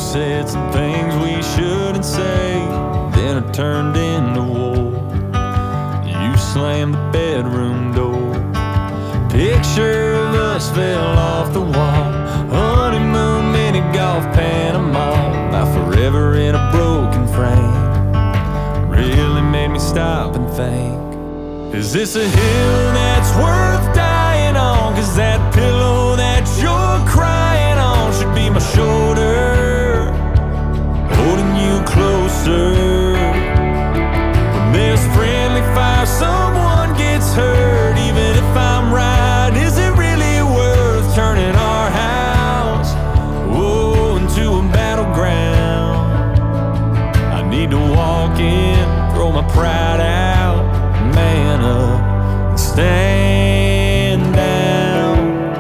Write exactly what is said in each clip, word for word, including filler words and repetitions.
said some things we shouldn't say, then it turned into war. You slammed the bedroom door. Picture of us fell off the wall. Honeymoon, mini golf, Panama. My forever in a broken frame really made me stop and think, is this a hill that's worth dying on? Cause that pillow that you're crying on should be my shoulder, holding you closer. When there's friendly fire, someone gets hurt. Even if I'm right, is it really worth turning our house, whoa, into a battleground? I need to walk in, throw my pride out, man up, and stand down.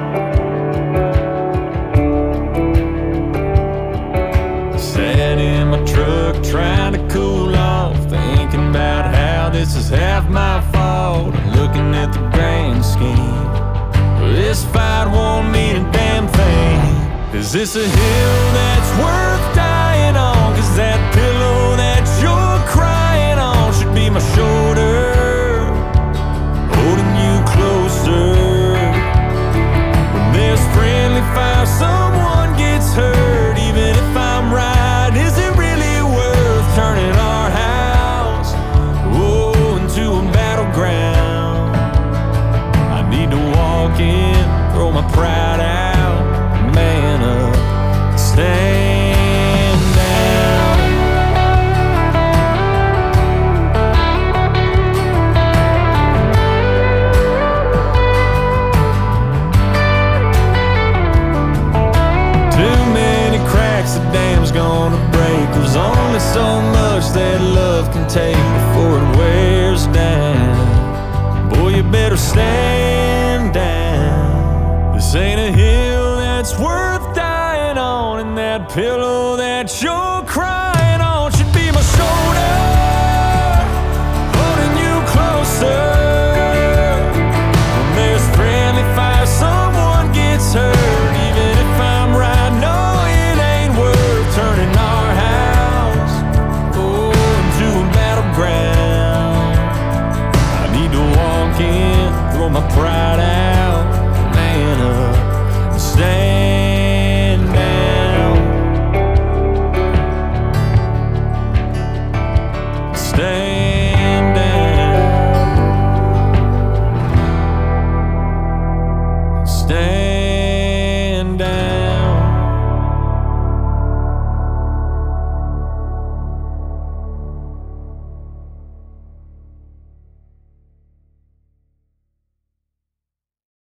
Sat in my truck trying to cool off, thinking about how this is half my fault, and looking at the grand scheme. Well, this fight won't mean a damn thing. Is this a hill that's worth dying on? Cause that pillow that you're crying on should be my shoulder, holding you closer. When there's friendly fire, someone gets hurt. Even if I'm right, is it really worth turning our house, whoa, into a battleground? I need to walk in, throw my pride out, man up, stand down. Too many cracks, the dam's gonna break. There's only so much that love can take before it wears down. Boy, you better stand down. This ain't a hill that's worth dying on, and that pillow that you're crying